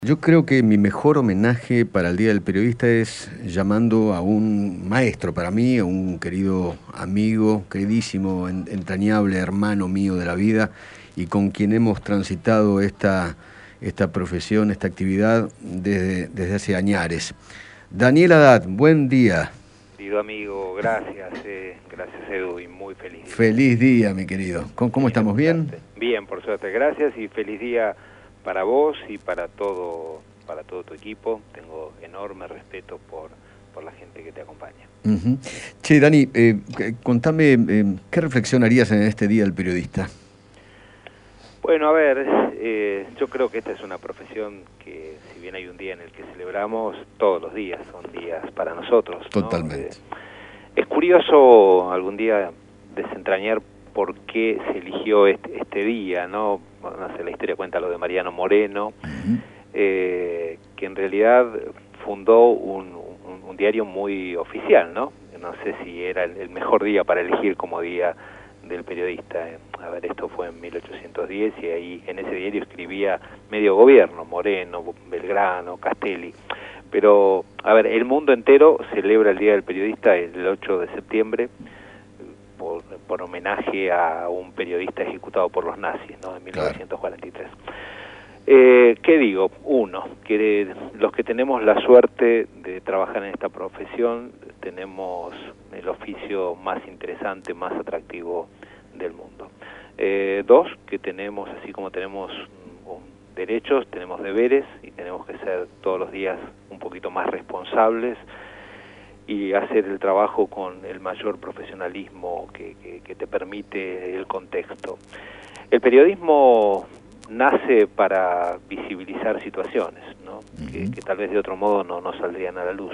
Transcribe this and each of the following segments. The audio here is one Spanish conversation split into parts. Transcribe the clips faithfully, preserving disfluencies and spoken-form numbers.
Yo creo que mi mejor homenaje para el Día del Periodista es llamando a un maestro para mí, a un querido amigo, queridísimo, en- entrañable hermano mío de la vida y con quien hemos transitado esta, esta profesión, esta actividad desde, desde hace añares. Daniel Haddad, buen día. Querido amigo, gracias, eh, gracias Edu y muy feliz día. Feliz día, mi querido. ¿Cómo, cómo Feliz de estamos? ¿Bien? escucharte. Bien, por suerte, gracias y feliz día para vos y para todo, para todo tu equipo. Tengo enorme respeto por, por la gente que te acompaña. Ujú. Che, Dani, eh, c- contame, eh, ¿qué reflexión harías en este Día del Periodista? Bueno, a ver, eh, yo creo que esta es una profesión que, si bien hay un día en el que celebramos, todos los días son días para nosotros, ¿no? Eh, Totalmente. es curioso algún día desentrañar por qué se eligió este, este día, ¿no? Bueno, no sé, la historia cuenta lo de Mariano Moreno, Ujú. eh, que en realidad fundó un, un, un diario muy oficial, ¿no? No sé si era el, el mejor día para elegir como día del periodista. A ver, esto fue en mil ochocientos diez y ahí en ese diario escribía medio gobierno, Moreno, Belgrano, Castelli. Pero, a ver, el mundo entero celebra el Día del Periodista el ocho de septiembre por, por homenaje a un periodista ejecutado por los nazis, ¿no? En Claro. mil novecientos cuarenta y tres. Eh, ¿Qué digo? Uno, que los que tenemos la suerte de trabajar en esta profesión tenemos el oficio más interesante, más atractivo del mundo. Eh, dos, que tenemos, así como tenemos um, derechos, tenemos deberes y tenemos que ser todos los días un poquito más responsables y hacer el trabajo con el mayor profesionalismo que, que, que te permite el contexto. El periodismo nace para visibilizar situaciones, ¿no? Ujú. que, que tal vez de otro modo no, no saldrían a la luz.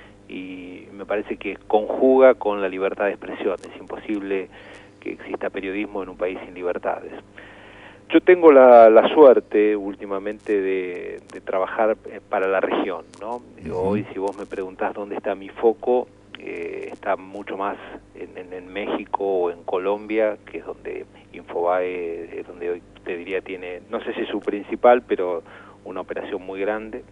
Y me parece que conjuga con la libertad de expresión. Es imposible que exista periodismo en un país sin libertades. Yo tengo la, la suerte últimamente de, de trabajar para la región, ¿no? Uh-huh. Hoy, si vos me preguntás dónde está mi foco, eh, está mucho más en, en, en México o en Colombia, que es donde Infobae, es donde hoy te diría tiene, no sé si es su principal, pero una operación muy grande,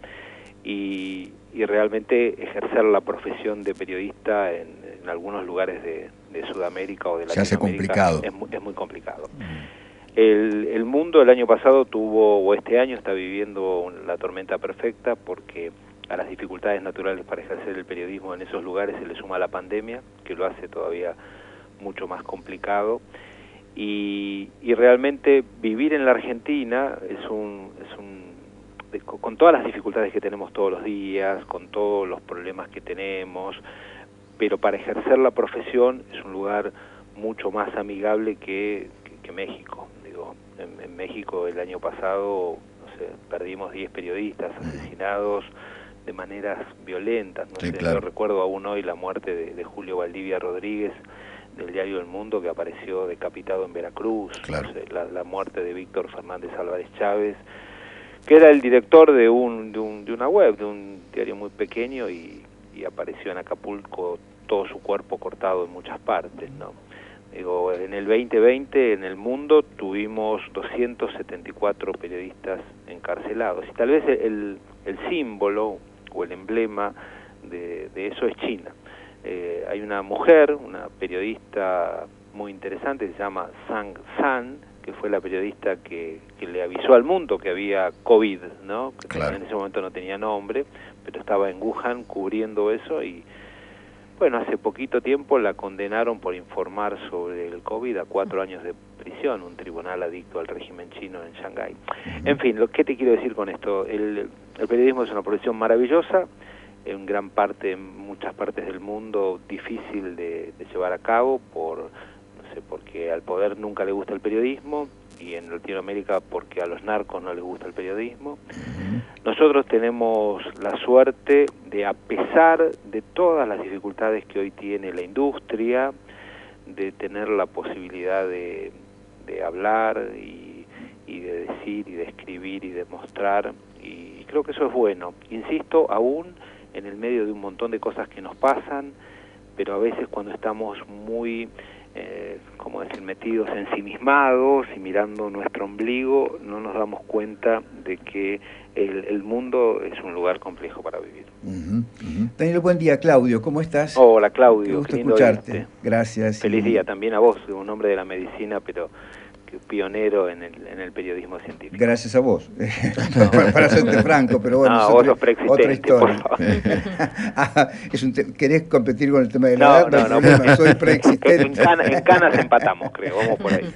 y, y realmente ejercer la profesión de periodista en, en algunos lugares de, de Sudamérica o de Se hace Latinoamérica complicado. es muy, es muy complicado. Uh-huh. El, el mundo el año pasado tuvo, o este año está viviendo la tormenta perfecta porque a las dificultades naturales para ejercer el periodismo en esos lugares se le suma la pandemia, que lo hace todavía mucho más complicado. Y, y realmente vivir en la Argentina es un, es un de, con todas las dificultades que tenemos todos los días, con todos los problemas que tenemos, pero para ejercer la profesión es un lugar mucho más amigable que, que, que México. Digo, en, en México el año pasado, no sé, perdimos diez periodistas asesinados de maneras violentas. No Sí, sé, claro. yo recuerdo aún hoy la muerte de, de Julio Valdivia Rodríguez, del diario El Mundo, que apareció decapitado en Veracruz. Claro. No sé, la, la muerte de Víctor Fernández Álvarez Chávez, que era el director de un, de un de una web, de un diario muy pequeño, y, y apareció en Acapulco todo su cuerpo cortado en muchas partes, ¿no? Digo, en el veinte veinte en el mundo tuvimos doscientos setenta y cuatro periodistas encarcelados, y tal vez el, el símbolo o el emblema de, de eso es China. Eh, hay una mujer, una periodista muy interesante, se llama Zhang San, que fue la periodista que, que le avisó al mundo que había COVID, ¿no? Que Claro. en ese momento no tenía nombre, pero estaba en Wuhan cubriendo eso y, bueno, hace poquito tiempo la condenaron por informar sobre el COVID a cuatro años de prisión, un tribunal adicto al régimen chino en Shanghái. En fin, lo que te quiero decir con esto, el, el periodismo es una profesión maravillosa, en gran parte, en muchas partes del mundo, difícil de, de llevar a cabo por, no sé, porque al poder nunca le gusta el periodismo, y en Latinoamérica porque a los narcos no les gusta el periodismo. Uh-huh. Nosotros tenemos la suerte de, a pesar de todas las dificultades que hoy tiene la industria, de tener la posibilidad de, de hablar y, y de decir y de escribir y de mostrar, y creo que eso es bueno. Insisto, aún en el medio de un montón de cosas que nos pasan, pero a veces cuando estamos muy eh, como decir, metidos ensimismados y mirando nuestro ombligo, no nos damos cuenta de que el, el mundo es un lugar complejo para vivir. Uh-huh, uh-huh. Daniel, buen día. Claudio, ¿cómo estás? Hola, Claudio. Qué gusto lindo escucharte. Oírte. Gracias. Feliz y... día también a vos, un hombre de la medicina, pero que pionero en el, en el periodismo científico. Gracias a vos, para, para serte franco, pero bueno, no, vos sos otra historia. ah, es un te... ¿Querés competir con el tema de la no, edad? No, no, no. Soy preexistente. En, cana, en canas empatamos, creo, vamos por ahí.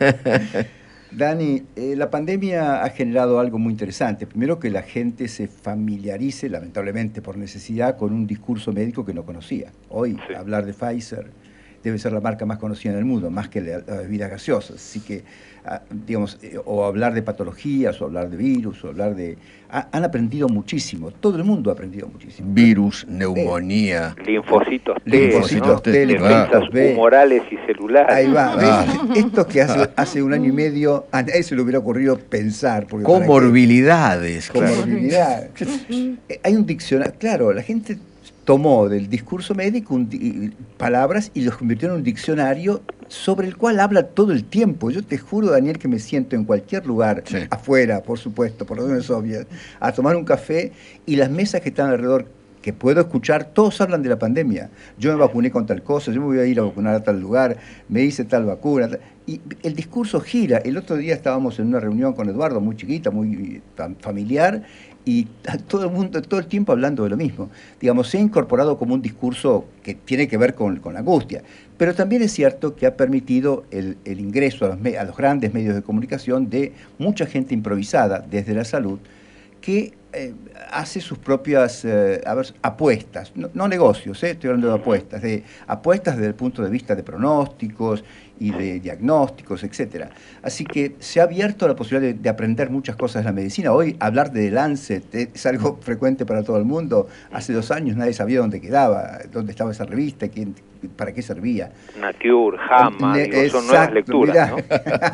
Dani, eh, la pandemia ha generado algo muy interesante. Primero, que la gente se familiarice, lamentablemente por necesidad, con un discurso médico que no conocía. Hoy, sí. hablar de Pfizer debe ser la marca más conocida en el mundo, más que la, la bebida gaseosa. Así que, ah, digamos, eh, o hablar de patologías, o hablar de virus, o hablar de... Ha, han aprendido muchísimo, todo el mundo ha aprendido muchísimo. Virus, neumonía. Eh, linfocitos T, linfocitos T, ¿no? defensas humorales y celulares. Ahí va, ah. Esto que hace, hace un año y medio, a nadie se le hubiera ocurrido pensar. Porque comorbilidades. Que, claro. Comorbilidades. Hay un diccionario, claro, la gente tomó del discurso médico un di palabras y los convirtió en un diccionario sobre el cual habla todo el tiempo. Yo te juro, Daniel, que me siento en cualquier lugar, sí. afuera, por supuesto, por la Unión Soviética, a tomar un café y las mesas que están alrededor, que puedo escuchar, todos hablan de la pandemia. Yo me vacuné con tal cosa, yo me voy a ir a vacunar a tal lugar, me hice tal vacuna. Tal, y el discurso gira. El otro día estábamos en una reunión con Eduardo, muy chiquita, muy tan familiar, y todo el mundo, todo el tiempo hablando de lo mismo. Digamos, se ha incorporado como un discurso que tiene que ver con, con la angustia. Pero también es cierto que ha permitido el, el ingreso a los, a los grandes medios de comunicación de mucha gente improvisada desde la salud, que eh, hace sus propias eh, a ver, apuestas, no, no negocios, eh, estoy hablando de apuestas, de apuestas desde el punto de vista de pronósticos y de diagnósticos, etcétera. Así que se ha abierto la posibilidad de, de aprender muchas cosas de la medicina. Hoy hablar de Lancet es algo frecuente para todo el mundo. Hace dos años nadie sabía dónde quedaba, dónde estaba esa revista, quién, para qué servía. Nature, JAMA, digo, Exacto, son nuevas lecturas, ¿no?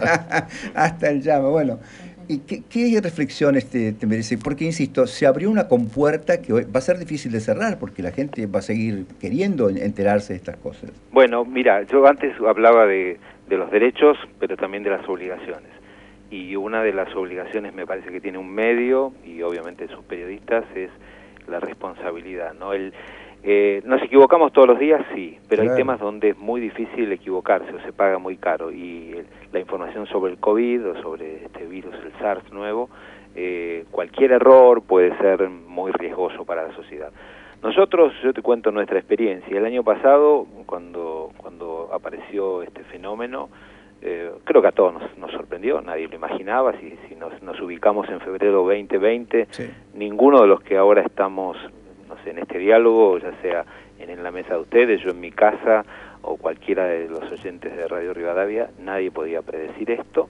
Hasta el JAMA, bueno. ¿Y qué, qué reflexiones te, te merece? Porque, insisto, se abrió una compuerta que hoy va a ser difícil de cerrar, porque la gente va a seguir queriendo enterarse de estas cosas. Bueno, mira, yo antes hablaba de, de los derechos, pero también de las obligaciones. Y una de las obligaciones me parece que tiene un medio, y obviamente sus periodistas, es la responsabilidad, ¿no? El, eh, nos equivocamos todos los días, sí, pero claro. Hay temas donde es muy difícil equivocarse o se paga muy caro, y el, la información sobre el COVID o sobre este virus, el SARS nuevo, eh, cualquier error puede ser muy riesgoso para la sociedad. Nosotros, yo te cuento nuestra experiencia. El año pasado, cuando, cuando apareció este fenómeno, eh, creo que a todos nos, nos sorprendió, nadie lo imaginaba. Si, si nos, nos ubicamos en febrero veinte veinte, sí. Ninguno de los que ahora estamos, no sé, en este diálogo, ya sea en, en la mesa de ustedes, yo en mi casa, o cualquiera de los oyentes de Radio Rivadavia, nadie podía predecir esto.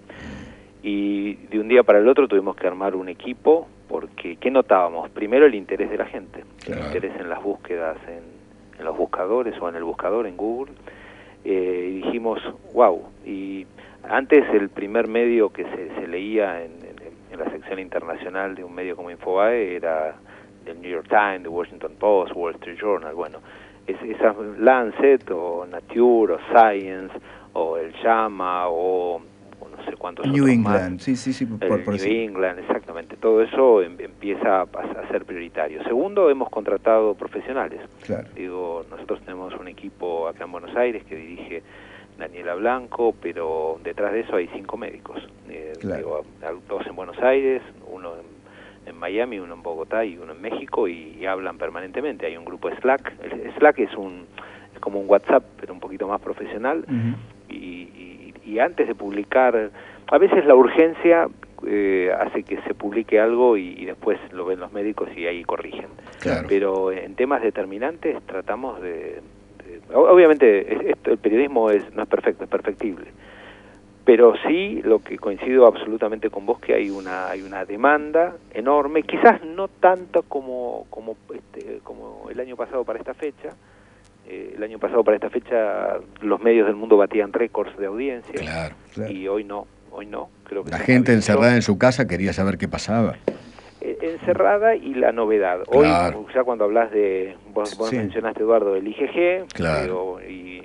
Y de un día para el otro tuvimos que armar un equipo, porque ¿qué notábamos? Primero, el interés de la gente, claro. El interés en las búsquedas, en, en los buscadores o en el buscador en Google, eh, y dijimos, wow, y antes el primer medio que se, se leía en, en, en la sección internacional de un medio como Infobae era el New York Times, The Washington Post, Wall Street Journal, bueno, es, esas Lancet o Nature o Science o el JAMA o no sé cuántos New otros England, más. sí, sí, sí, por, por New decir. England, exactamente, todo eso em, empieza a, a ser prioritario. Segundo, hemos contratado profesionales. Claro. Digo, nosotros tenemos un equipo acá en Buenos Aires que dirige Daniela Blanco, pero detrás de eso hay cinco médicos. Eh, claro. Digo, dos en Buenos Aires, uno en, en Miami, uno en Bogotá y uno en México, y, y hablan permanentemente. Hay un grupo Slack. El Slack es un es como un WhatsApp, pero un poquito más profesional. Uh-huh. y, y Y antes de publicar, a veces la urgencia eh, hace que se publique algo y, y después lo ven los médicos y ahí corrigen. Claro. Pero en temas determinantes tratamos de... de obviamente esto, el periodismo es no es perfecto, es perfectible. Pero sí, lo que coincido absolutamente con vos, que hay una hay una demanda enorme, quizás no tanto como como este, como el año pasado para esta fecha. Eh, el año pasado para esta fecha los medios del mundo batían récords de audiencia. Claro, claro. Y hoy no, hoy no. Creo que la gente encerrada en su casa quería saber qué pasaba. Eh, encerrada y la novedad. Claro. Hoy, ya cuando hablas de, vos, vos sí. mencionaste, Eduardo, el I G G, claro. digo, y,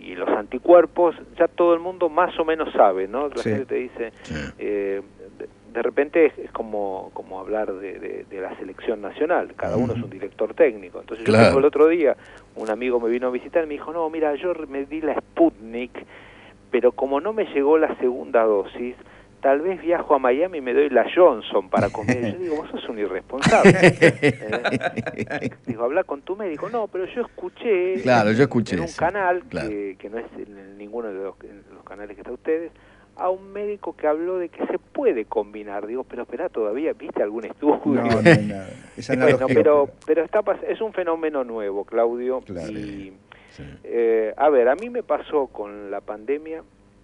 y los anticuerpos, ya todo el mundo más o menos sabe, ¿no? La sí. gente te dice, Sí. eh, de, de repente es, es como, como hablar de, de, de la selección nacional, cada uno es un director técnico. Entonces Claro. yo tengo el otro día, un amigo me vino a visitar y me dijo, no, mira, yo me di la Sputnik, pero como no me llegó la segunda dosis, tal vez viajo a Miami y me doy la Johnson para comer. Yo digo, vos sos un irresponsable. ¿Eh? Digo, habla con tu médico. No, pero yo escuché, Claro, yo escuché en un eso. canal, Claro. que, que no es en ninguno de los, en los canales que está ustedes, a un médico que habló de que se puede combinar. Digo, pero espera, todavía, ¿viste algún estudio? No, no hay nada. Es Bueno, analogía, pero, pero está pas- es un fenómeno nuevo, Claudio. Claro. Y, Sí. eh, a ver, a mí me pasó con la pandemia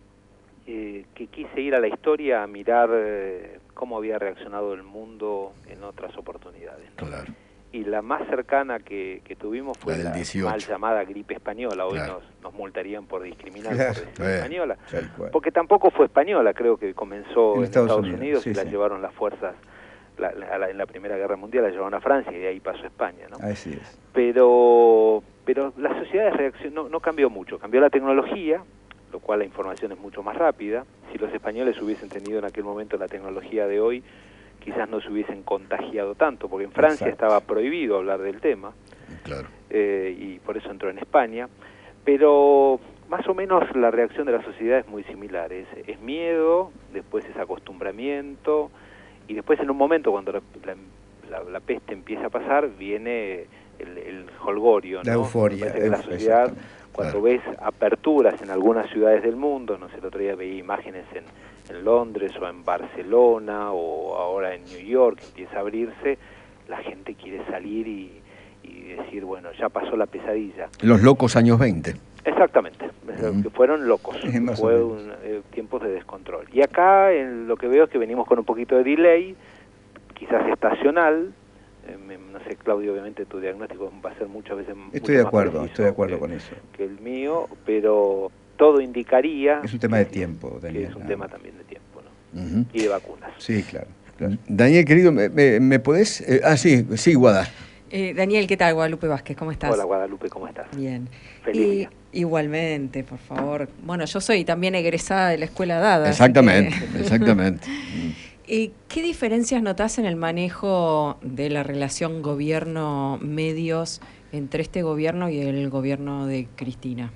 eh, que quise ir a la historia a mirar eh, cómo había reaccionado el mundo en otras oportunidades, ¿no? Claro. Y la más cercana que, que tuvimos fue La del la, dieciocho. mal llamada gripe española. Hoy Claro. nos, nos multarían por discriminar Claro. por decir Eh. española. Tal cual. Porque tampoco fue española, creo que comenzó En en, Estados Estados, Unidos, Unidos, sí, y la sí. llevaron las fuerzas, la, la- la- en la Primera Guerra Mundial la llevaron a Francia y de ahí pasó a España, ¿no? Así es. Pero, pero la sociedad reaccionó, no, no cambió mucho, cambió la tecnología, lo cual la información es mucho más rápida. Si los españoles hubiesen tenido en aquel momento la tecnología de hoy, quizás no se hubiesen contagiado tanto, porque en Francia Exacto. estaba prohibido hablar del tema, Claro. eh, y por eso entró en España, pero más o menos la reacción de la sociedad es muy similar, es, es miedo, después es acostumbramiento, y después en un momento cuando la, la, la peste empieza a pasar, viene el, el holgorio, La ¿no? euforia, Me parece que la euf- sociedad, exactamente. cuando Claro. ves aperturas en algunas ciudades del mundo, no sé, el otro día veía imágenes en, en Londres o en Barcelona o ahora en New York, empieza a abrirse, la gente quiere salir y, y decir, bueno, ya pasó la pesadilla. Los locos años veinte. Exactamente, Mm. que fueron locos, Más o fue menos. un, eh, tiempos de descontrol. Y acá en lo que veo es que venimos con un poquito de delay, quizás estacional, eh, me- no sé, Claudio, obviamente tu diagnóstico va a ser muchas veces mucho Estoy de más acuerdo, preciso estoy de acuerdo que, con eso. que el mío, pero todo indicaría Es un tema que de sí, tiempo, que Daniel, es un nada tema más. también de tiempo, ¿no? Ujú. Y de vacunas. Sí, claro. claro. Daniel, querido, ¿me, me, me podés...? eh, ah, sí, sí, Guada. Eh, Daniel, ¿qué tal? Guadalupe Vázquez, ¿cómo estás? Hola Guadalupe, ¿cómo estás? Bien. Feliz Y- día. Igualmente, por favor. Bueno, yo soy también egresada de la Escuela Dada. así Exactamente, que- exactamente. Mm. Eh, ¿Qué diferencias notás en el manejo de la relación gobierno-medios entre este gobierno y el gobierno de Cristina?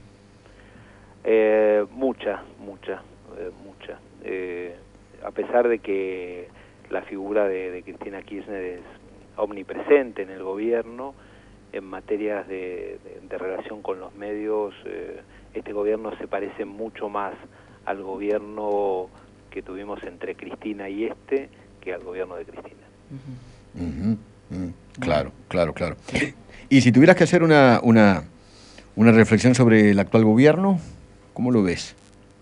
Eh, mucha, mucha, eh, mucha. Eh, a pesar de que la figura de, de Cristina Kirchner es omnipresente en el gobierno, en materias de, de, de relación con los medios, eh, este gobierno se parece mucho más al gobierno que tuvimos entre Cristina y este que al gobierno de Cristina. Ujú. Ujú, mm, Claro, claro, claro. Y si tuvieras que hacer una, una, una reflexión sobre el actual gobierno, ¿cómo lo ves?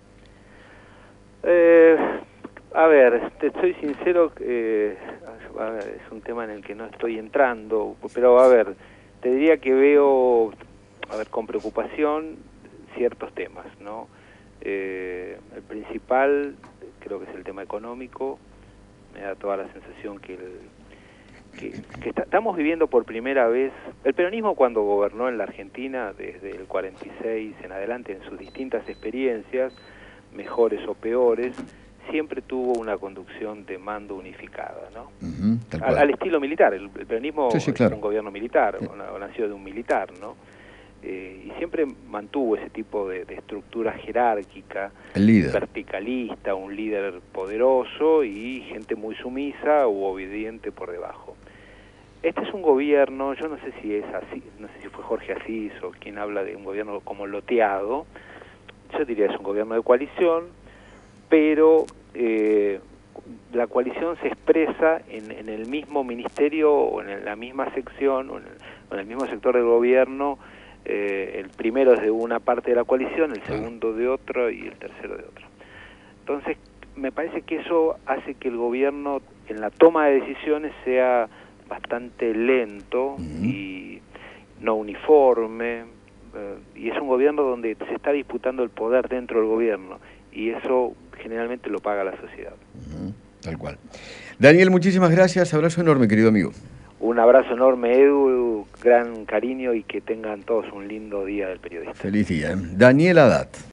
Eh, a ver, te soy sincero, eh, a ver, es un tema en el que no estoy entrando, pero a ver, te diría que veo, a ver, con preocupación ciertos temas, ¿no? Eh, el principal creo que es el tema económico. Me da toda la sensación que, el, que, que está- estamos viviendo por primera vez, el peronismo cuando gobernó en la Argentina desde el cuarenta y seis en adelante, en sus distintas experiencias, mejores o peores, siempre tuvo una conducción de mando unificada, ¿no? Ujú, tal Al, cual. al estilo militar, el, el peronismo Sí, sí, claro. es un gobierno militar, Sí. o, na- o nació de un militar, ¿no? Eh, y siempre mantuvo ese tipo de, de estructura jerárquica, El líder. verticalista, un líder poderoso y gente muy sumisa u obediente por debajo. Este es un gobierno, yo no sé si es así, no sé si fue Jorge Asís o quien habla de un gobierno como loteado, yo diría es un gobierno de coalición, pero eh, la coalición se expresa en, en el mismo ministerio o en la misma sección o en el, o en el mismo sector del gobierno. Eh, el primero es de una parte de la coalición, el segundo de otro y el tercero de otro. Entonces, me parece que eso hace que el gobierno en la toma de decisiones sea bastante lento Ujú. y no uniforme, eh, y es un gobierno donde se está disputando el poder dentro del gobierno, y eso generalmente lo paga la sociedad. Ujú, tal cual. Daniel, muchísimas gracias. Abrazo enorme, querido amigo. Un Un abrazo enorme, Edu, gran cariño y que tengan todos un lindo día del periodista. Feliz día. ¿eh? Daniel Haddad.